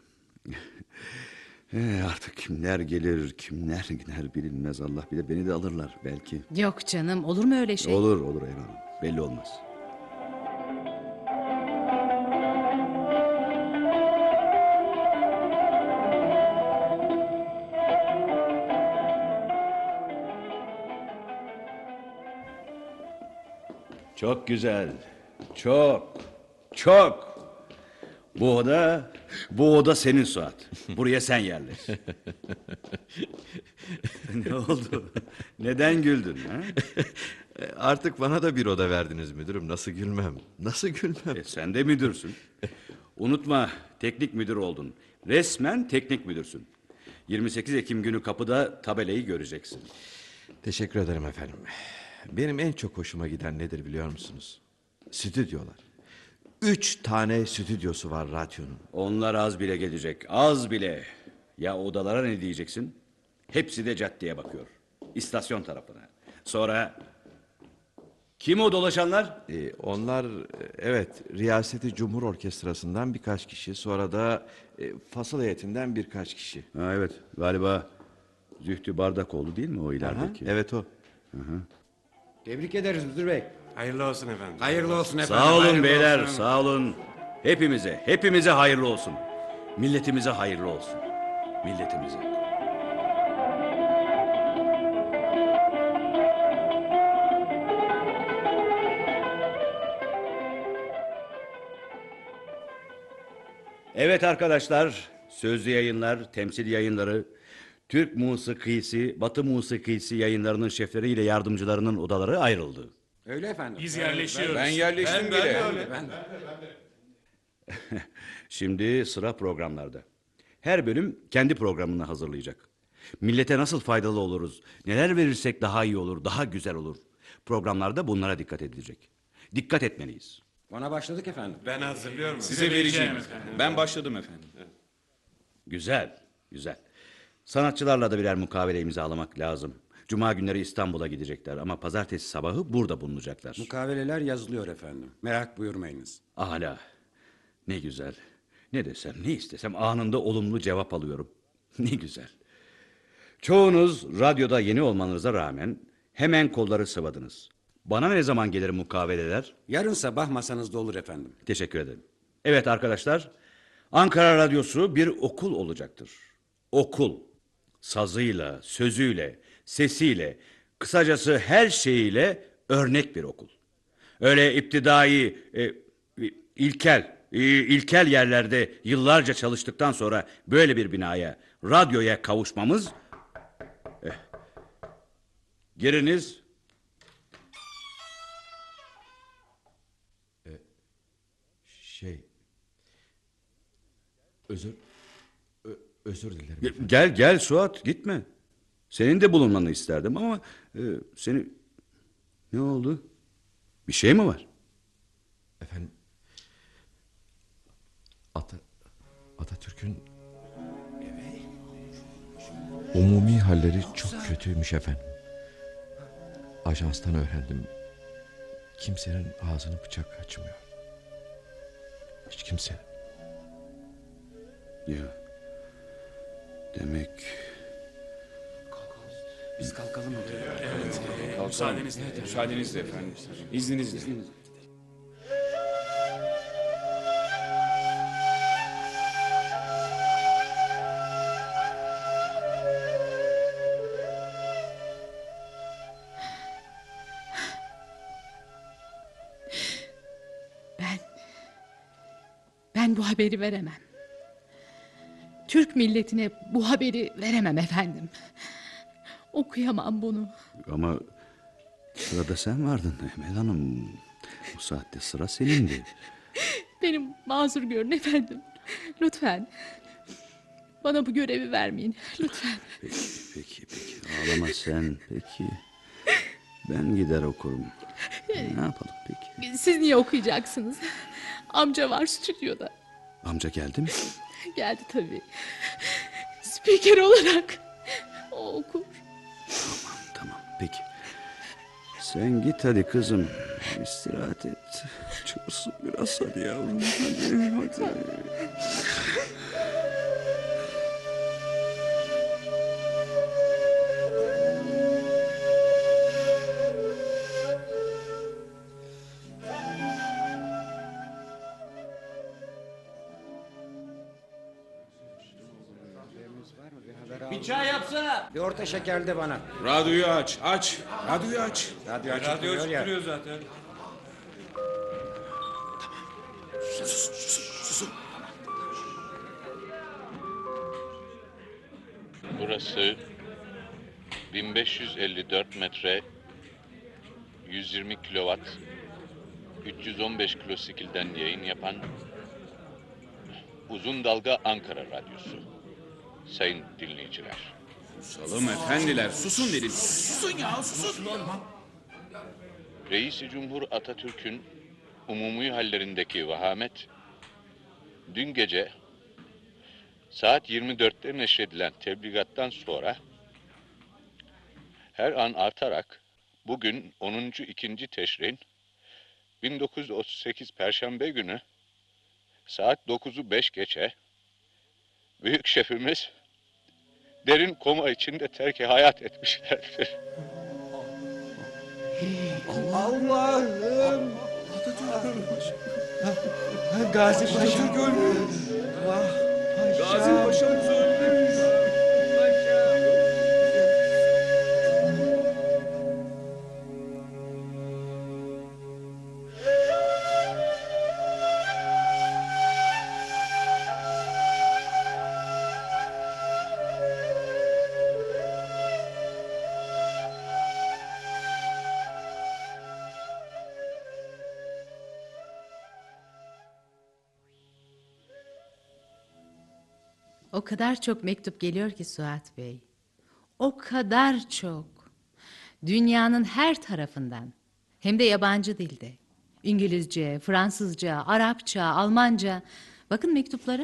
e, artık kimler gelir, kimler gider bilinmez. Allah bilir, beni de alırlar belki. Yok canım, olur mu öyle şey? Olur olur Emel Hanım. Belli olmaz. Çok güzel. Çok. Çok. Bu oda, bu oda senin Suat. Buraya sen yerleş. Ne oldu? Neden güldün? Ha? Artık bana da bir oda verdiniz müdürüm. Nasıl gülmem? Nasıl gülmem? E, sen de müdürsün. Unutma, teknik müdür oldun. Resmen teknik müdürsün. yirmi sekiz Ekim günü kapıda tabelayı göreceksin. Teşekkür ederim efendim. Benim en çok hoşuma giden nedir biliyor musunuz? Stüdyolar. Üç tane stüdyosu var radyonun. Onlar az bile gelecek, az bile. Ya odalara ne diyeceksin? Hepsi de caddeye bakıyor. İstasyon tarafına. Sonra... Kim o dolaşanlar? Ee, onlar evet Riyaseti Cumhur Orkestrası'ndan birkaç kişi. Sonra da e, fasıl heyetinden birkaç kişi. Ha, evet galiba Zühtü Bardakoğlu değil mi o ilerideki? Aha, evet o. Hı hı. Tebrik ederiz müdür bey. Hayırlı olsun efendim. Hayırlı olsun efendim. Sağ olun hayırlı beyler, olsun. sağ olun. Hepimize, hepimize hayırlı olsun. Milletimize hayırlı olsun. Milletimize. Evet arkadaşlar, sözlü yayınlar, temsil yayınları, Türk musikisi, Batı musikisi yayınlarının şefleriyle yardımcılarının odaları ayrıldı. Öyle efendim. Biz yerleşiyoruz. Ben yerleştim Ben- ben bile. de öyle. Ben Şimdi sıra programlarda. Her bölüm kendi programını hazırlayacak. Millete nasıl faydalı oluruz, neler verirsek daha iyi olur, daha güzel olur. Programlarda bunlara dikkat edilecek. Dikkat etmeliyiz. Ona başladık efendim. Ben hazırlıyorum. Size vereceğim vereceğim. efendim. Ben başladım efendim. Güzel, güzel. Sanatçılarla da birer mukavele imzalamak lazım. Cuma günleri İstanbul'a gidecekler ama pazartesi sabahı burada bulunacaklar. Mukaveleler yazılıyor efendim. Merak buyurmayınız. Âlâ. Ne güzel. Ne desem, ne istesem anında olumlu cevap alıyorum. Ne güzel. Çoğunuz radyoda yeni olmanıza rağmen hemen kolları sıvadınız. Bana ne zaman gelir mukaveleler? Yarın sabah masanızda olur efendim. Teşekkür ederim. Evet arkadaşlar, Ankara Radyosu bir okul olacaktır. Okul. Sazıyla, sözüyle, sesiyle, kısacası her şeyiyle örnek bir okul. Öyle iptidai, e, ilkel, e, ilkel yerlerde yıllarca çalıştıktan sonra böyle bir binaya, radyoya kavuşmamız... Eh, giriniz. Şey... Özür... Ö- özür dilerim. Gel gel Suat, gitme. Senin de bulunmanı isterdim ama e, seni... Ne oldu? Bir şey mi var? Efendim... Ata... Atatürk'ün... Umumi halleri çok kötüymüş efendim. Ajanstan öğrendim. Kimsenin ağzını bıçak açmıyor. Hiç kimse. Ya. Demek... Biz kalkalım mı? Evet. Müsaadenizle. Müsaadenizle efendim. İzninizle. Ben... Ben bu haberi veremem. Türk milletine bu haberi veremem efendim. Okuyamam bunu. Ama sırada sen vardın Emel Hanım. Bu saatte sıra senindi. Benim mazur görün efendim. Lütfen. Bana bu görevi vermeyin lütfen. Peki, peki, peki. Ağlama sen. Peki. Ben gider okurum. Ne yapalım peki? Siz niye okuyacaksınız? Amca var stüdyoda. Amca geldi mi? Geldi tabii. Spiker olarak. O okur. Tamam, tamam. Peki. Sen git hadi kızım. İstirahat et. Çalışsın biraz hadi yavrum. Hadi, hadi. Bir çay yapsana. Bir orta şekerli bana. Radyoyu aç, aç. Radyoyu aç. Radyo açık Radyo duruyor ya. çıkıyor zaten. Susun, susun, susun. Burası bin beş yüz elli dört metre, yüz yirmi kilowatt, üç yüz on beş kilosikilden yayın yapan Uzun Dalga Ankara Radyosu. Sayın dinleyiciler. Susalım efendiler, susun dedim. Susun ya, susun. Reis-i Cumhur Atatürk'ün umumi hallerindeki vahamet, dün gece saat yirmi dörtte neşredilen tebligattan sonra her an artarak bugün onuncu ikinci Teşrin bin dokuz yüz otuz sekiz Perşembe günü saat dokuzu beş geçe büyük şefimiz derin koma içinde terk-i hayat etmişlerdir. Allah'ım. Gazi Paşa ölmüş. Gazi Paşa'mız ölmüş. O kadar çok mektup geliyor ki Suat Bey. O kadar çok. Dünyanın her tarafından. Hem de yabancı dilde. İngilizce, Fransızca, Arapça, Almanca. Bakın mektuplara.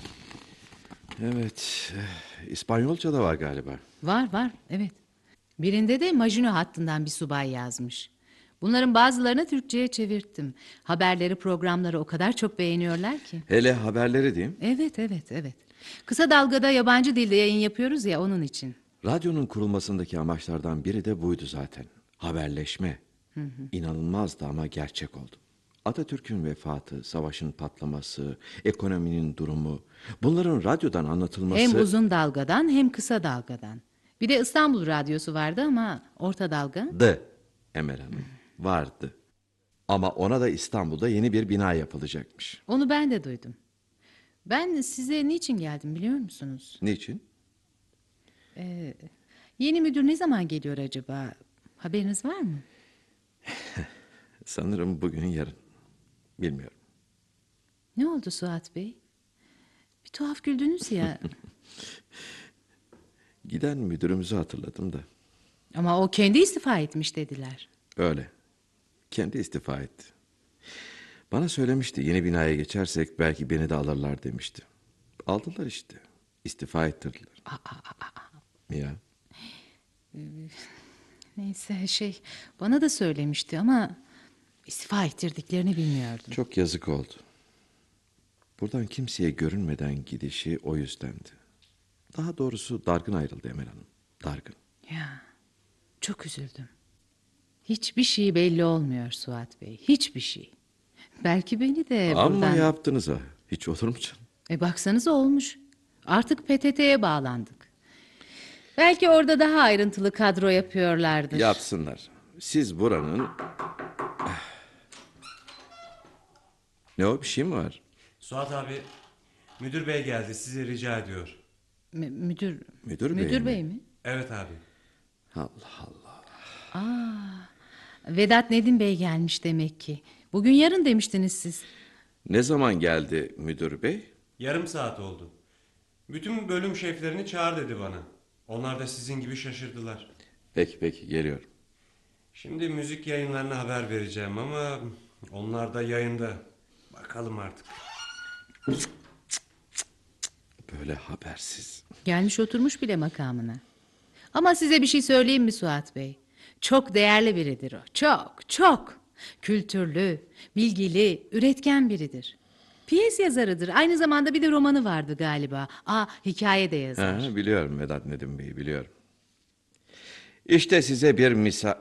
Evet, eh, İspanyolca da var galiba. Var var, evet. Birinde de Maginot hattından bir subay yazmış. Bunların bazılarını Türkçe'ye çevirttim. Haberleri, programları o kadar çok beğeniyorlar ki. Hele haberleri diyeyim. Evet, evet, evet. Kısa Dalga'da yabancı dilde yayın yapıyoruz ya, onun için. Radyonun kurulmasındaki amaçlardan biri de buydu zaten. Haberleşme. Hı hı. İnanılmazdı ama gerçek oldu. Atatürk'ün vefatı, savaşın patlaması, ekonominin durumu, bunların radyodan anlatılması... Hem uzun dalgadan hem kısa dalgadan. Bir de İstanbul Radyosu vardı ama orta dalga... ...dı Emel Hanım, vardı. Ama ona da İstanbul'da yeni bir bina yapılacakmış. Onu ben de duydum. Ben size niçin geldim biliyor musunuz? Niçin? Ee, yeni müdür ne zaman geliyor acaba? Haberiniz var mı? Sanırım bugün yarın. Bilmiyorum. Ne oldu Suat Bey? Bir tuhaf güldünüz ya. Giden müdürümüzü hatırladım da. Ama o kendi istifa etmiş dediler. Öyle. Kendi istifa etti. Bana söylemişti, yeni binaya geçersek belki beni de alırlar demişti. Aldılar işte. İstifa ettirdiler. Aa, aa, aa. Ya. Ee, neyse şey bana da söylemişti ama istifa ettirdiklerini bilmiyordum. Çok yazık oldu. Buradan kimseye görünmeden gidişi o yüzdendi. Daha doğrusu dargın ayrıldı Emel Hanım. Dargın. Ya çok üzüldüm. Hiçbir şey belli olmuyor Suat Bey. Hiçbir şey. Belki beni de Ama buradan... yaptınız ha. Hiç olur mu canım? E baksanıza olmuş. Artık P T T'ye bağlandık. Belki orada daha ayrıntılı kadro yapıyorlardır. Yapsınlar. Siz buranın... Ne o, bir şey mi var? Suat abi, müdür bey geldi, sizi rica ediyor. M- müdür... Müdür bey müdür mi? bey mi? Evet abi. Allah Allah. Aa, Vedat Nedim Bey gelmiş demek ki. Bugün yarın demiştiniz siz. Ne zaman geldi müdür bey? Yarım saat oldu. Bütün bölüm şeflerini çağır dedi bana. Onlar da sizin gibi şaşırdılar. Peki peki geliyorum. Şimdi müzik yayınlarına haber vereceğim ama onlar da yayında. Bakalım artık. Böyle habersiz. Gelmiş oturmuş bile makamına. Ama size bir şey söyleyeyim mi Suat Bey? Çok değerli biridir o. Çok, çok. Kültürlü, bilgili, üretken biridir. Piyes yazarıdır. Aynı zamanda bir de romanı vardı galiba. Aa, hikaye de yazar. Ha, biliyorum Vedat Nedim Bey, biliyorum. İşte size bir misal...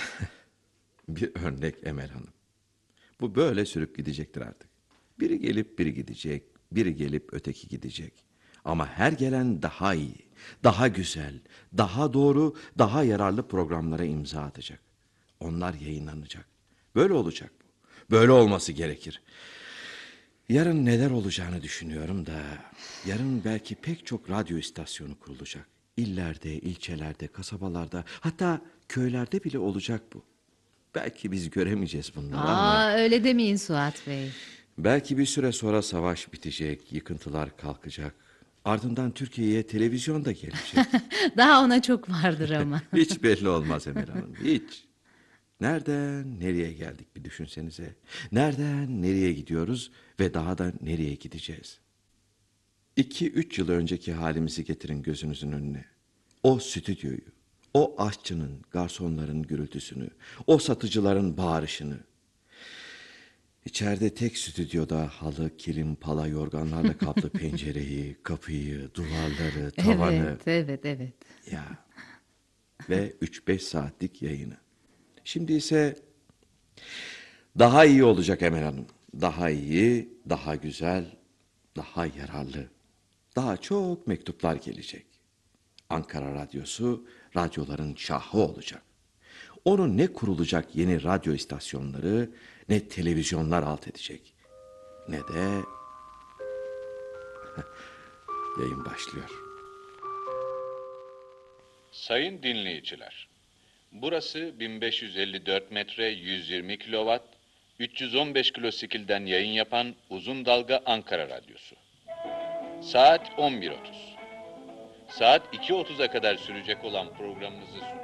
bir örnek Emel Hanım. Bu böyle sürüp gidecektir artık. Biri gelip biri gidecek, biri gelip öteki gidecek. Ama her gelen daha iyi, daha güzel, daha doğru, daha yararlı programlara imza atacak. Onlar yayınlanacak. Böyle olacak bu. Böyle olması gerekir. Yarın neler olacağını düşünüyorum da... yarın belki pek çok radyo istasyonu kurulacak. İllerde, ilçelerde, kasabalarda, hatta köylerde bile olacak bu. Belki biz göremeyeceğiz bunları Aa, ama... öyle demeyin Suat Bey. Belki bir süre sonra savaş bitecek, yıkıntılar kalkacak. Ardından Türkiye'ye televizyon da gelecek. Daha ona çok vardır ama. Hiç belli olmaz Emel Hanım, hiç. Nereden nereye geldik bir düşünsenize. Nereden nereye gidiyoruz ve daha da nereye gideceğiz? İki üç yıl önceki halimizi getirin gözünüzün önüne. O stüdyoyu, o aşçının, garsonların gürültüsünü, o satıcıların bağırışını. İçeride tek stüdyoda halı, kilim, pala, yorganlarla kaplı pencereyi, kapıyı, duvarları, tavanı. Evet, evet, evet. Ya. Ve üç beş saatlik yayını. Şimdi ise daha iyi olacak Emel Hanım. Daha iyi, daha güzel, daha yararlı. Daha çok mektuplar gelecek. Ankara Radyosu radyoların şahı olacak. Onu ne kurulacak yeni radyo istasyonları, ne televizyonlar alt edecek. Ne de yayın başlıyor. Sayın dinleyiciler, burası bin beş yüz elli dört metre yüz yirmi kilowatt, üç yüz on beş kiloskilden yayın yapan Uzun Dalga Ankara Radyosu. Saat on bir otuz. Saat iki otuza kadar sürecek olan programımızı sunuyor.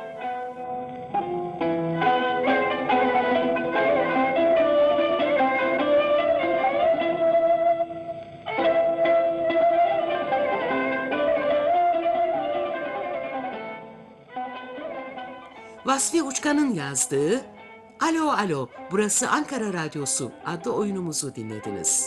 Vasfi Uçkan'ın yazdığı Alo Alo Burası Ankara Radyosu adlı oyunumuzu dinlediniz.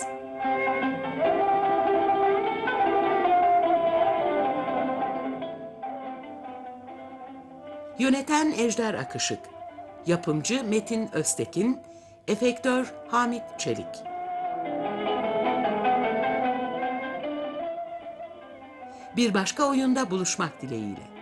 Yöneten Ejder Akışık, yapımcı Metin Öztekin, efektör Hamit Çelik. Bir başka oyunda buluşmak dileğiyle.